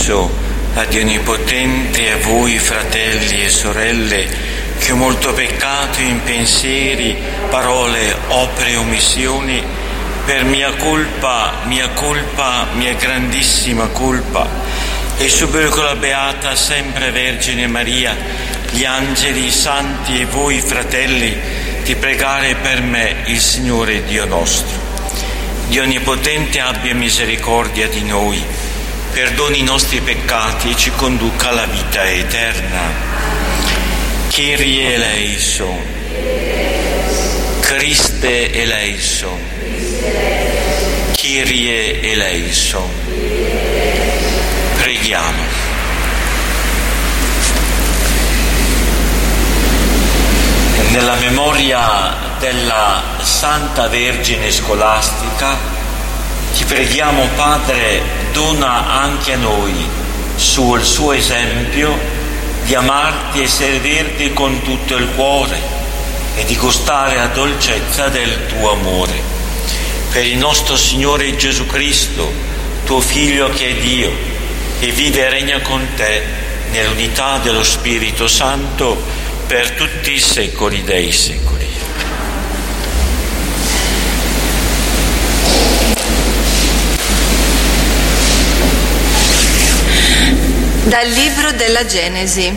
promesso a Dio Onnipotente e a voi, fratelli e sorelle, che ho molto peccato in pensieri, parole, opere e omissioni, per mia colpa, mia grandissima colpa, e supplico la Beata sempre Vergine Maria, gli angeli, i santi e voi, fratelli, di pregare per me il Signore Dio nostro. Dio Onnipotente abbia misericordia di noi, perdoni i nostri peccati e ci conduca alla vita eterna. Kyrie eleison, Christe eleison, Kyrie eleison. Preghiamo. Nella memoria della Santa Vergine Scolastica ti preghiamo, Padre, dona anche a noi, sul suo esempio, di amarti e servirti con tutto il cuore e di gustare la dolcezza del tuo amore. Per il nostro Signore Gesù Cristo, tuo Figlio che è Dio, e vive e regna con te nell'unità dello Spirito Santo per tutti i secoli dei secoli. Dal libro della Genesi.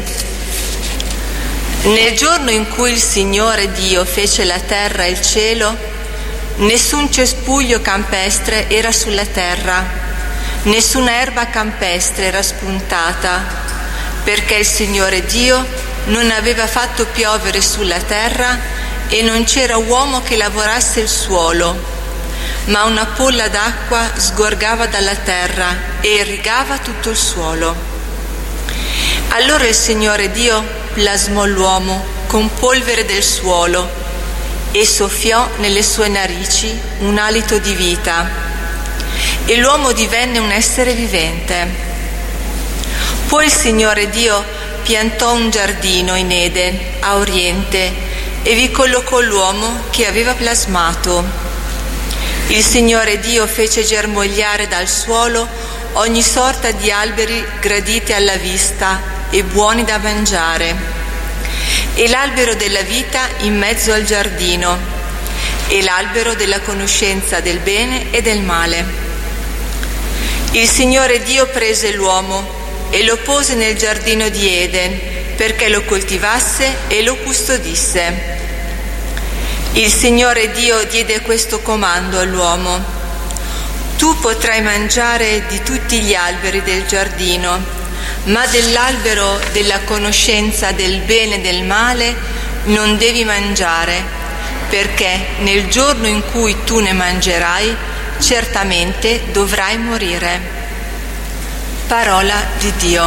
Nel giorno in cui il Signore Dio fece la terra e il cielo, nessun cespuglio campestre era sulla terra, nessuna erba campestre era spuntata, perché il Signore Dio non aveva fatto piovere sulla terra e non c'era uomo che lavorasse il suolo, ma una polla d'acqua sgorgava dalla terra e irrigava tutto il suolo. Allora il Signore Dio plasmò l'uomo con polvere del suolo e soffiò nelle sue narici un alito di vita, e l'uomo divenne un essere vivente. Poi il Signore Dio piantò un giardino in Eden, a oriente, e vi collocò l'uomo che aveva plasmato. Il Signore Dio fece germogliare dal suolo ogni sorta di alberi graditi alla vista e buoni da mangiare, e l'albero della vita in mezzo al giardino, e l'albero della conoscenza del bene e del male. Il Signore Dio prese l'uomo e lo pose nel giardino di Eden perché lo coltivasse e lo custodisse. Il Signore Dio diede questo comando all'uomo: tu potrai mangiare di tutti gli alberi del giardino, ma dell'albero della conoscenza del bene e del male non devi mangiare, perché nel giorno in cui tu ne mangerai certamente dovrai morire. Parola di Dio.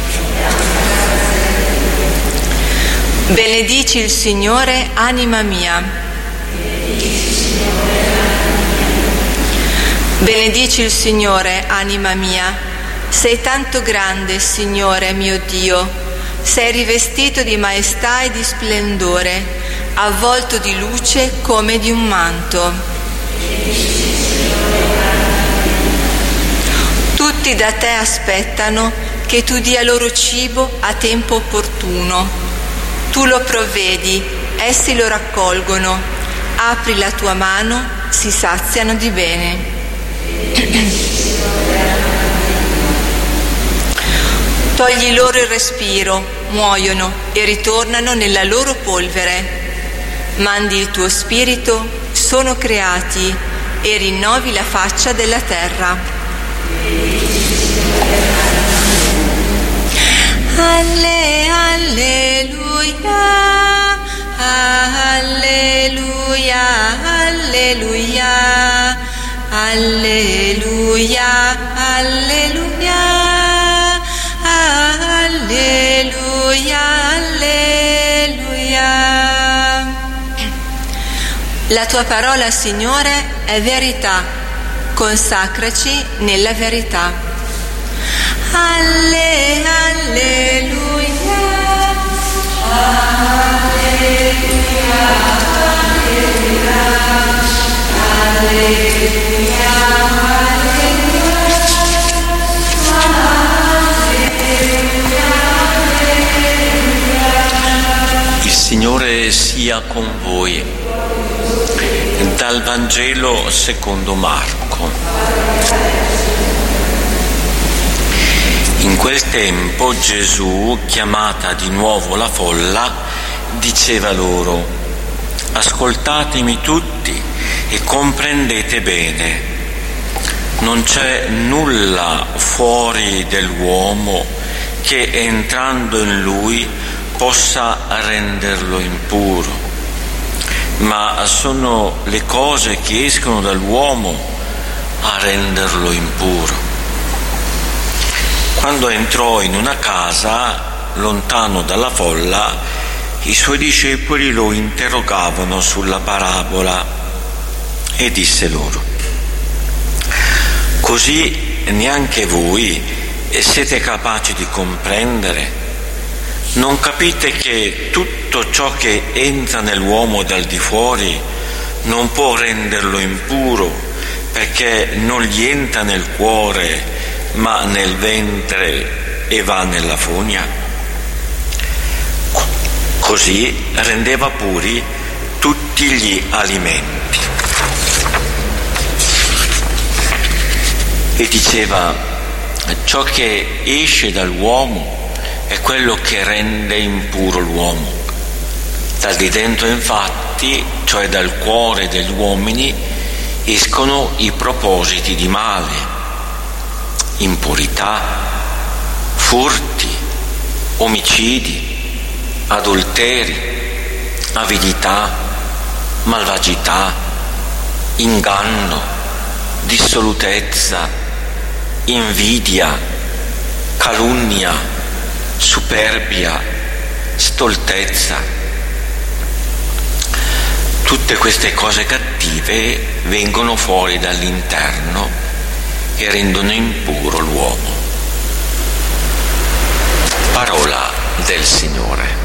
Benedici il Signore, anima mia. Benedici il Signore, anima mia. Sei tanto grande, Signore mio Dio, sei rivestito di maestà e di splendore, avvolto di luce come di un manto. Tutti da te aspettano che tu dia loro cibo a tempo opportuno. Tu lo provvedi, essi lo raccolgono, apri la tua mano, si saziano di bene. Togli loro il respiro, muoiono e ritornano nella loro polvere. Mandi il tuo spirito, sono creati, e rinnovi la faccia della terra. Alleluia, alleluia, alleluia, alleluia, alleluia. Alleluia, alleluia. La tua parola, Signore, è verità. Consacraci nella verità. Alleluia, alleluia, alleluia, alleluia. Signore sia con voi. Dal Vangelo secondo Marco. In quel tempo Gesù, chiamata di nuovo la folla, diceva loro: ascoltatemi tutti e comprendete bene. Non c'è nulla fuori dell'uomo che entrando in lui possa renderlo impuro, ma sono le cose che escono dall'uomo a renderlo impuro. Quando entrò in una casa, lontano dalla folla, i suoi discepoli lo interrogavano sulla parabola e disse loro: così neanche voi siete capaci di comprendere? Non capite che tutto ciò che entra nell'uomo dal di fuori non può renderlo impuro, perché non gli entra nel cuore, ma nel ventre e va nella fogna? Così rendeva puri tutti gli alimenti. E diceva: ciò che esce dall'uomo è quello che rende impuro l'uomo. Dal di dentro, infatti, cioè dal cuore degli uomini, escono i propositi di male, impurità, furti, omicidi, adulteri, avidità, malvagità, inganno, dissolutezza, invidia, calunnia, superbia, stoltezza. Tutte queste cose cattive vengono fuori dall'interno e rendono impuro l'uomo. Parola del Signore.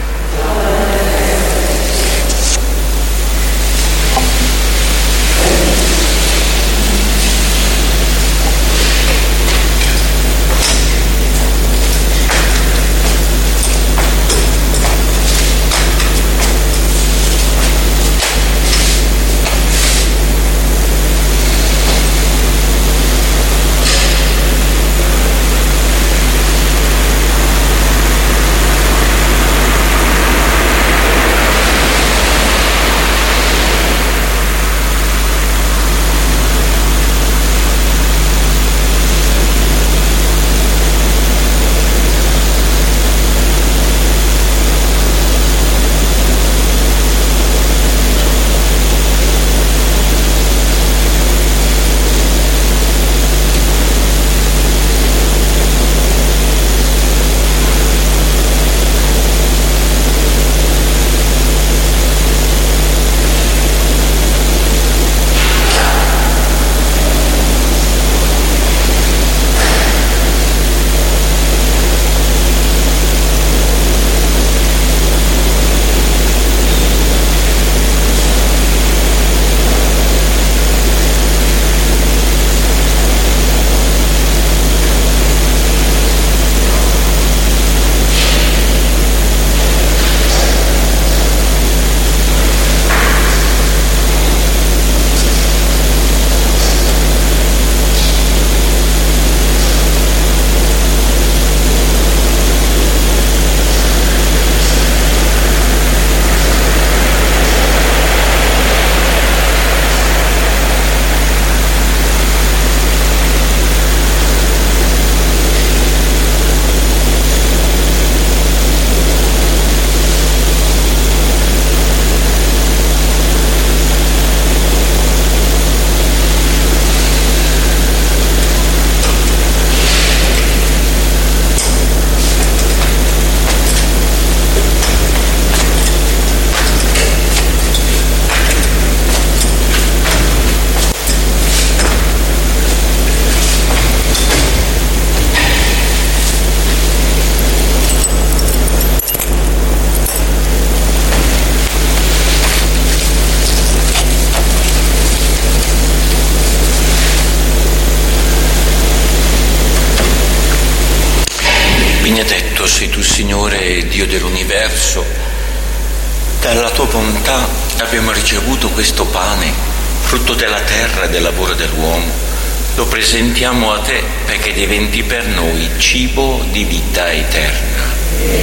Benedetto sei tu, Signore, Dio dell'universo, Dalla tua bontà abbiamo ricevuto questo pane, frutto della terra e del lavoro dell'uomo. Lo presentiamo a te perché diventi per noi cibo di vita eterna.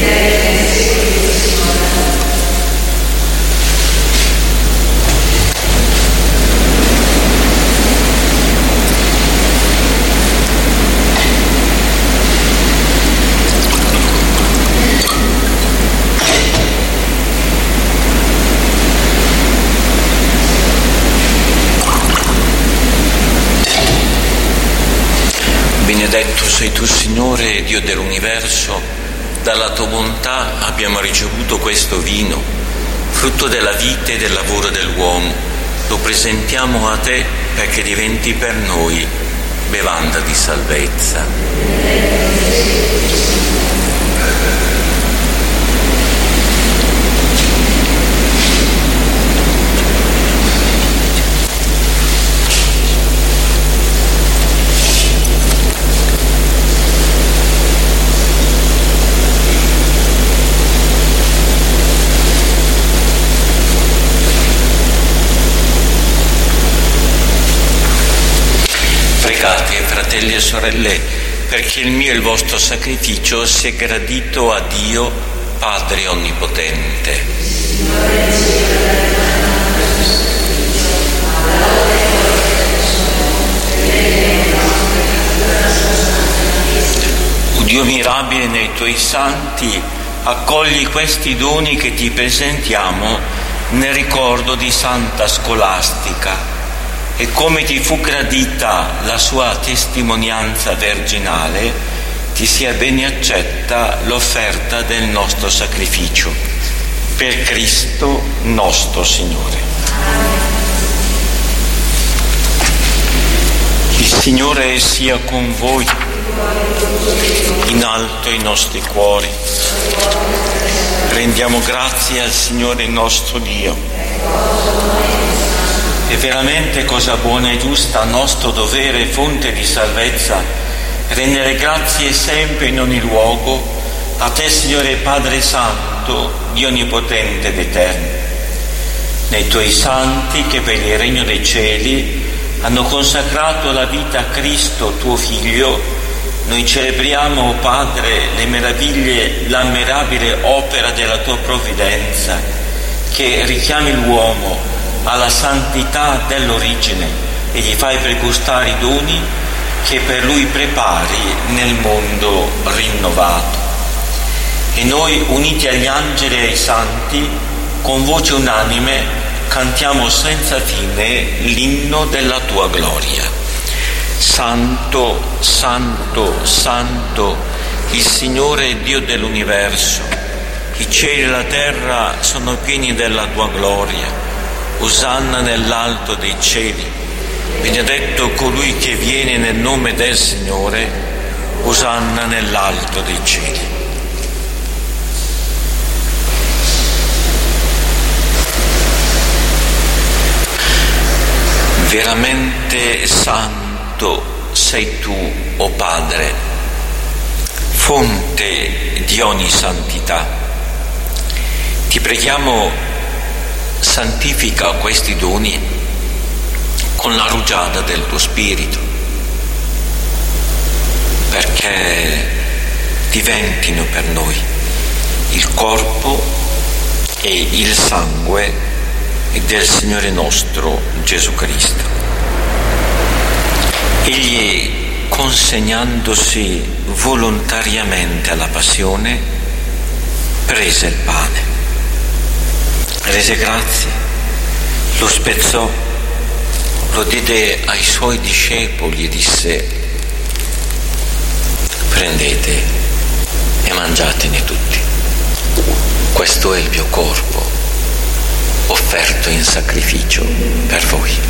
Benedetto sei tu, Signore, Dio dell'universo, dalla tua bontà abbiamo ricevuto questo vino, frutto della vita e del lavoro dell'uomo. Lo presentiamo a te perché diventi per noi bevanda di salvezza. Pregate, fratelli e sorelle, perché il mio e il vostro sacrificio sia gradito a Dio, Padre Onnipotente. O Dio mirabile nei tuoi santi, accogli questi doni che ti presentiamo nel ricordo di Santa Scolastica. E come ti fu gradita la sua testimonianza virginale, ti sia bene accetta l'offerta del nostro sacrificio. Per Cristo nostro Signore. Il Signore sia con voi. In alto i nostri cuori. Rendiamo grazie al Signore nostro Dio. È veramente cosa buona e giusta, nostro dovere e fonte di salvezza, rendere grazie sempre in ogni luogo a te, Signore Padre Santo, Dio Onnipotente ed Eterno. Nei tuoi santi che per il regno dei cieli hanno consacrato la vita a Cristo, tuo Figlio, noi celebriamo, Padre, la mirabile opera della tua provvidenza, che richiami l'uomo alla santità dell'origine e gli fai pregustare i doni che per lui prepari nel mondo rinnovato. E noi, uniti agli angeli e ai santi, con voce unanime cantiamo senza fine l'inno della tua gloria. Santo, Santo, Santo, il Signore Dio dell'universo, i cieli e la terra sono pieni della tua gloria. Osanna nell'alto dei cieli, benedetto colui che viene nel nome del Signore, osanna nell'alto dei cieli. Veramente santo sei tu, o Padre, fonte di ogni santità. Ti preghiamo, santifica questi doni con la rugiada del tuo Spirito, perché diventino per noi il corpo e il sangue del Signore nostro Gesù Cristo. Egli, consegnandosi volontariamente alla passione, prese il pane, rese grazie, lo spezzò, lo diede ai suoi discepoli e disse: prendete e mangiatene tutti, questo è il mio corpo offerto in sacrificio per voi.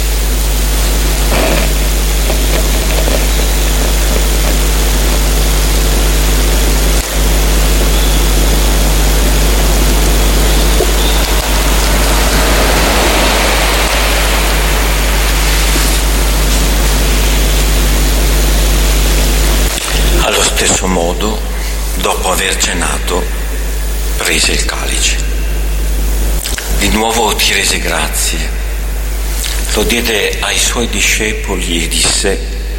Allo stesso modo, dopo aver cenato, prese il calice di nuovo ti rese grazie, lo diede ai suoi discepoli e disse: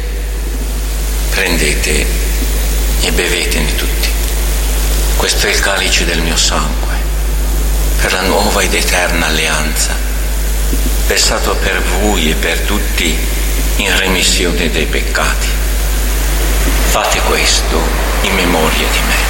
prendete e bevetene tutti, questo è il calice del mio sangue, per la nuova ed eterna alleanza, versato per voi e per tutti in remissione dei peccati. Fate questo in memoria di me.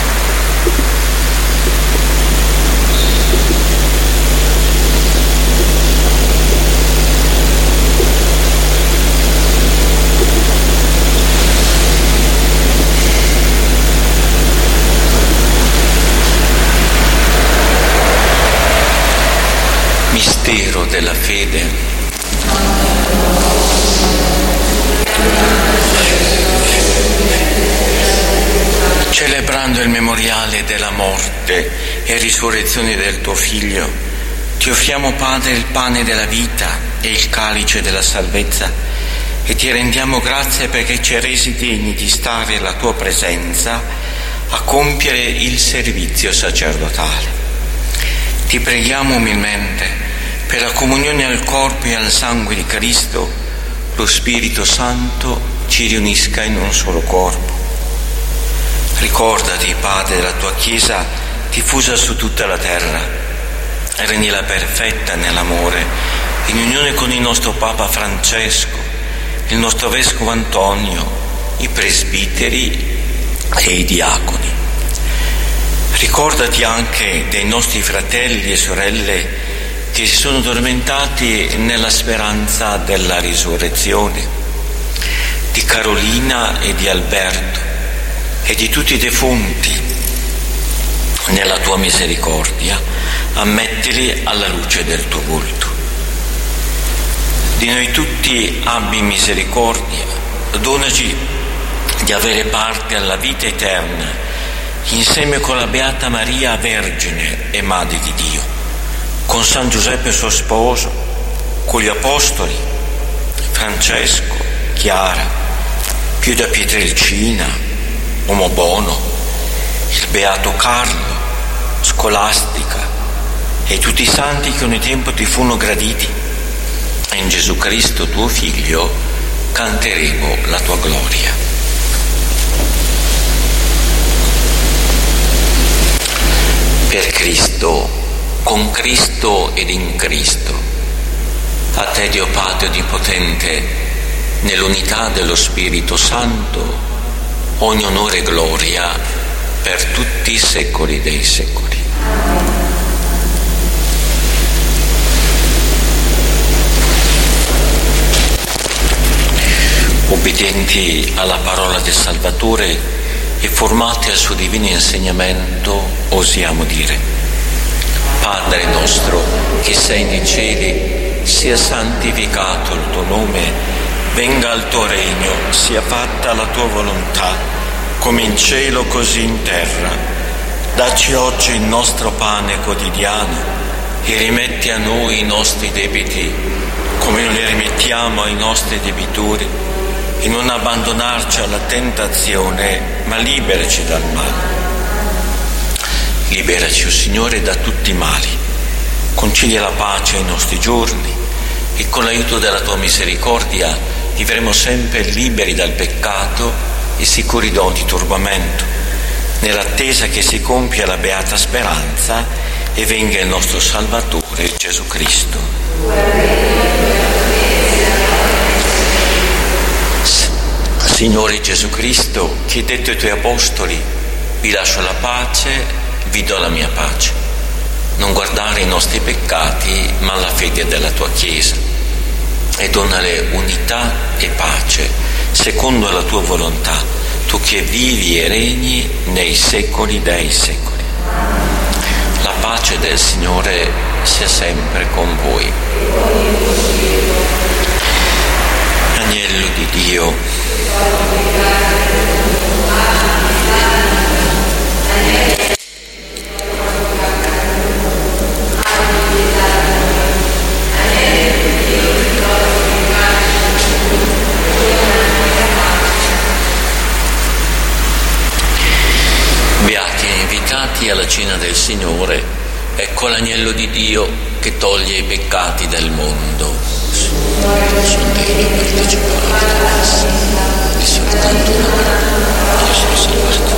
Mistero della fede. Celebrando il memoriale della morte e risurrezione del tuo Figlio, ti offriamo, Padre, il pane della vita e il calice della salvezza, e ti rendiamo grazie perché ci hai resi degni di stare alla tua presenza a compiere il servizio sacerdotale. Ti preghiamo umilmente per la comunione al corpo e al sangue di Cristo, lo Spirito Santo ci riunisca in un solo corpo. Ricordati, Padre, della tua Chiesa diffusa su tutta la terra e rendila perfetta nell'amore, in unione con il nostro Papa Francesco, il nostro Vescovo Antonio, i presbiteri e i diaconi. Ricordati anche dei nostri fratelli e sorelle che si sono addormentati nella speranza della risurrezione, di Carolina e di Alberto e di tutti i defunti. Nella tua misericordia ammettili alla luce del tuo volto. Di noi tutti abbi misericordia, donaci di avere parte alla vita eterna insieme con la Beata Maria Vergine e Madre di Dio, con San Giuseppe suo sposo, con gli Apostoli, Francesco, Chiara, Pio da Pietrelcina, Uomo Bono, il Beato Carlo, Scolastica e tutti i santi che ogni tempo ti furono graditi. E in Gesù Cristo tuo Figlio canteremo la tua gloria. Per Cristo, con Cristo ed in Cristo, a te Dio Padre Onnipotente, nell'unità dello Spirito Santo, ogni onore e gloria per tutti i secoli dei secoli. Obbedienti alla parola del Salvatore e formati al suo divino insegnamento, osiamo dire: Padre nostro che sei nei cieli, sia santificato il tuo nome, venga il tuo regno, sia fatta la tua volontà, come in cielo così in terra. Dacci oggi il nostro pane quotidiano e rimetti a noi i nostri debiti, come noi li rimettiamo ai nostri debitori, e non abbandonarci alla tentazione, ma liberaci dal male. Liberaci, o Signore, da tutti i mali, concilia la pace ai nostri giorni e con l'aiuto della tua misericordia vivremo sempre liberi dal peccato e sicuri da ogni turbamento, nell'attesa che si compia la beata speranza e venga il nostro Salvatore Gesù Cristo. Signore Gesù Cristo, che hai detto ai tuoi apostoli: vi lascio la pace, vi do la mia pace. Non guardare i nostri peccati, ma la fede della tua Chiesa, e donale unità e pace, secondo la tua volontà, tu che vivi e regni nei secoli dei secoli. La pace del Signore sia sempre con voi. Agnello di Dio, beati e invitati alla cena del Signore Ecco l'agnello di Dio che toglie i peccati del mondo. Sono degno partecipare alla messa di soltanto un'ora. Io sono salvato.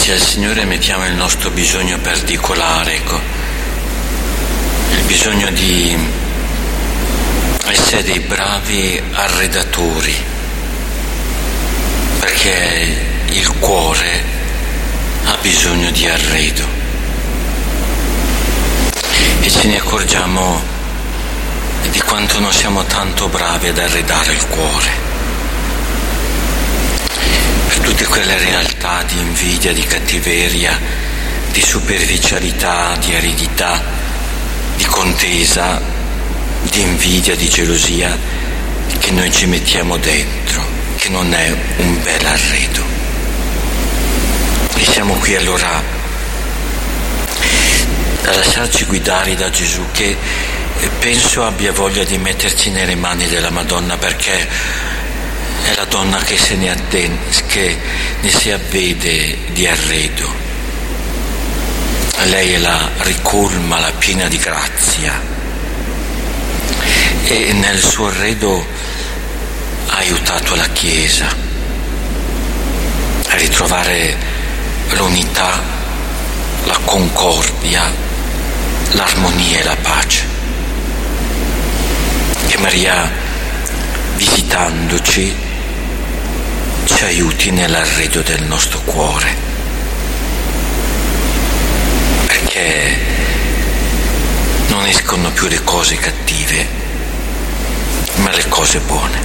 Davanti al Signore mettiamo il nostro bisogno particolare, ecco, il bisogno di essere dei bravi arredatori, perché il cuore ha bisogno di arredo e ce ne accorgiamo di quanto non siamo tanto bravi ad arredare il cuore per tutte quelle realtà di invidia, di cattiveria, di superficialità, di aridità, di contesa, di invidia, di gelosia che noi ci mettiamo dentro, che non è un bel arredo. E siamo qui allora a lasciarci guidare da Gesù, che penso abbia voglia di metterci nelle mani della Madonna, perché è la donna che che ne si avvede di arredo. Lei è la ricolma, la piena di grazia, e nel suo arredo ha aiutato la Chiesa a ritrovare l'unità, la concordia, l'armonia e la pace. Che Maria, visitandoci, ci aiuti nell'arredo del nostro cuore, perché non escono più le cose cattive, ma le cose buone.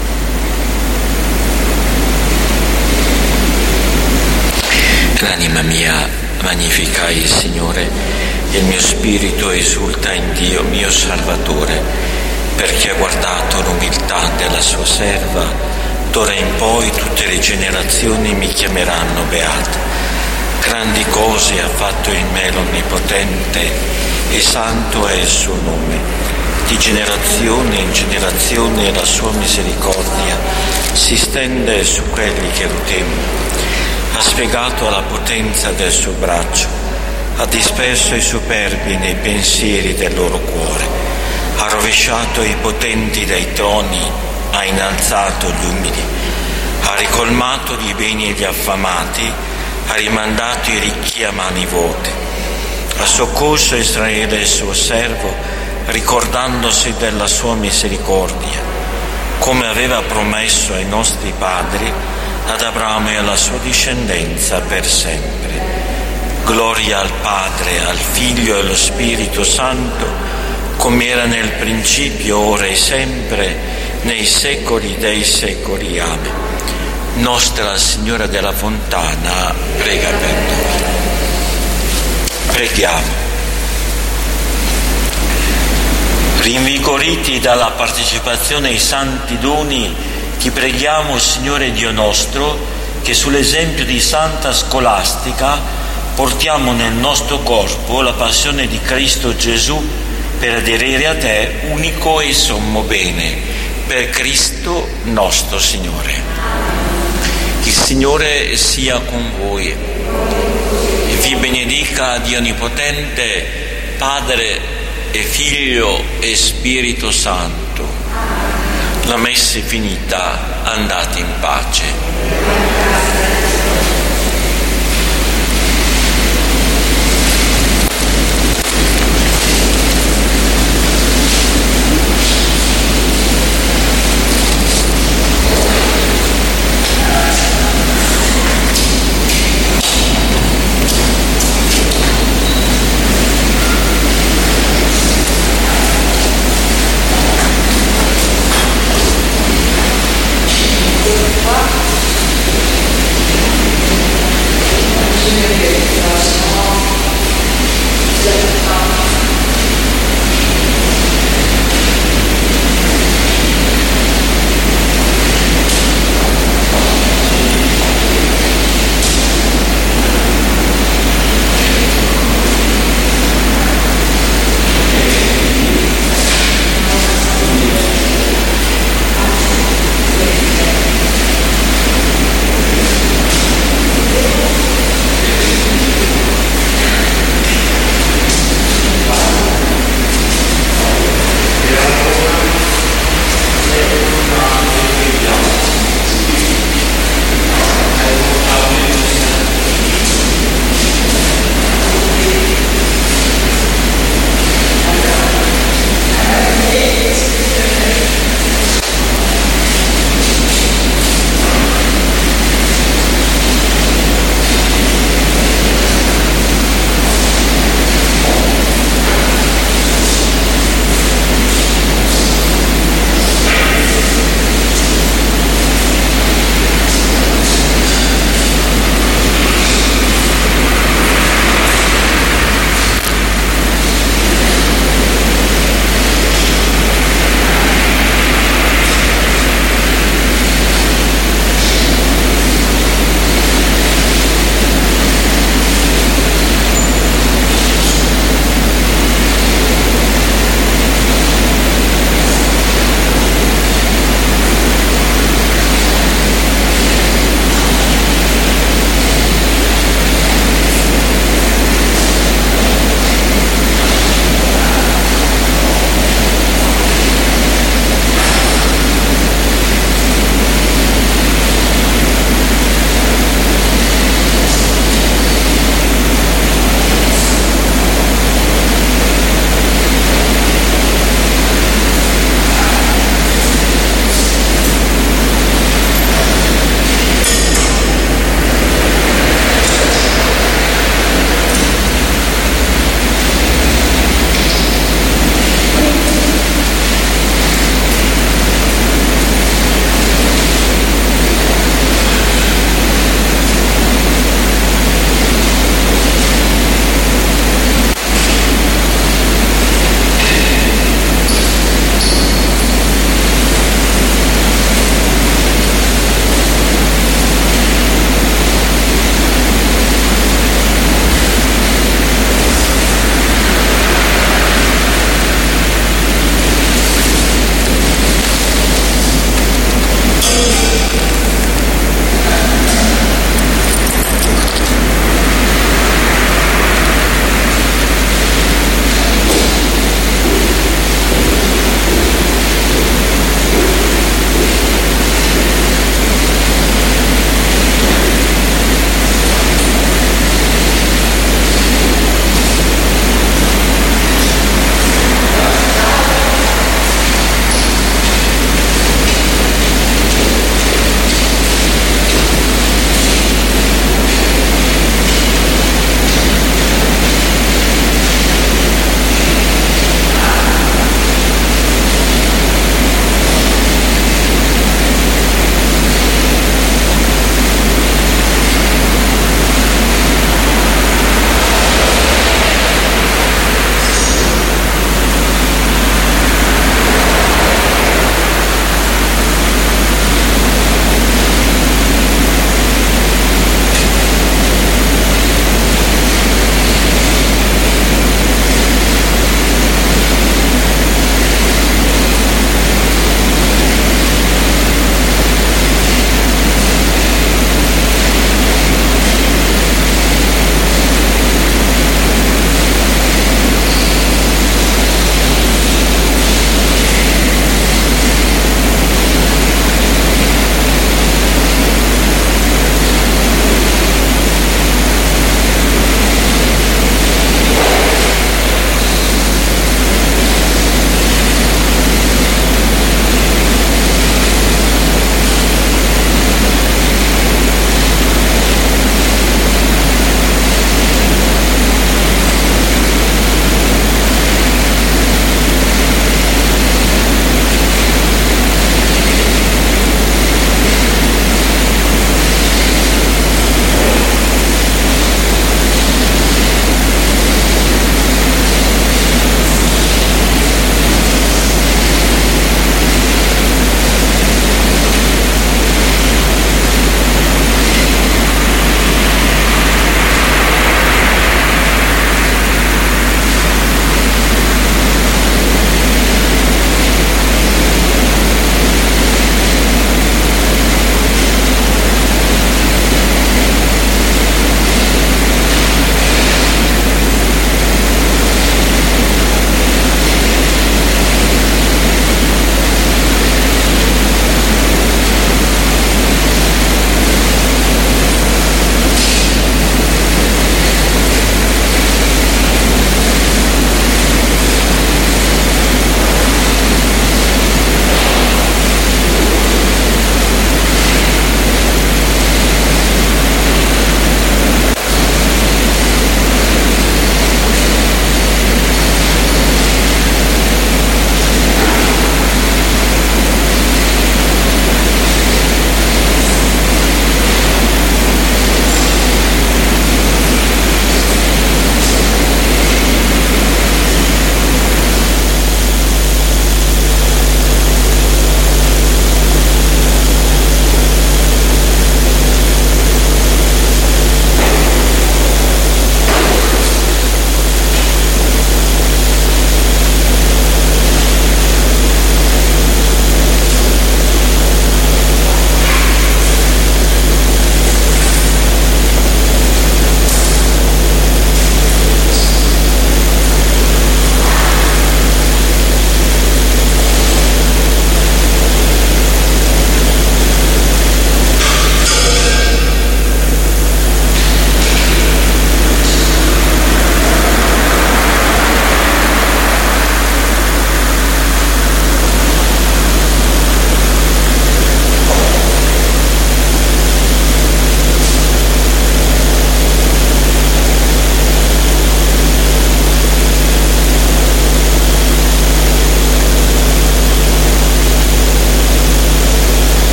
L'anima mia magnifica il Signore, e il mio spirito esulta in Dio mio Salvatore, perché ha guardato l'umiltà della sua serva. D'ora in poi tutte le generazioni mi chiameranno beata. Grandi cose ha fatto in me l'Onnipotente, e santo è il suo nome. Di generazione in generazione la sua misericordia si stende su quelli che lo temono. Ha spiegato la potenza del suo braccio, ha disperso i superbi nei pensieri del loro cuore, ha rovesciato i potenti dai troni, ha innalzato gli umili, ha ricolmato di beni gli affamati, ha rimandato i ricchi a mani vuote, ha soccorso Israele il suo servo, ricordandosi della sua misericordia, come aveva promesso ai nostri padri, ad Abramo e alla sua discendenza per sempre. Gloria al Padre, al Figlio e allo Spirito Santo, come era nel principio, ora e sempre, nei secoli dei secoli. Amen. Nostra Signora della Fontana, prega per noi. Preghiamo. Rinvigoriti dalla partecipazione ai santi doni, ti preghiamo, Signore Dio nostro, che sull'esempio di Santa Scolastica portiamo nel nostro corpo la passione di Cristo Gesù, per aderire a te, unico e sommo bene, per Cristo nostro Signore. Il Signore sia con voi e vi benedica Dio Onnipotente, Padre e Figlio e Spirito Santo. La messa è finita, andate in pace.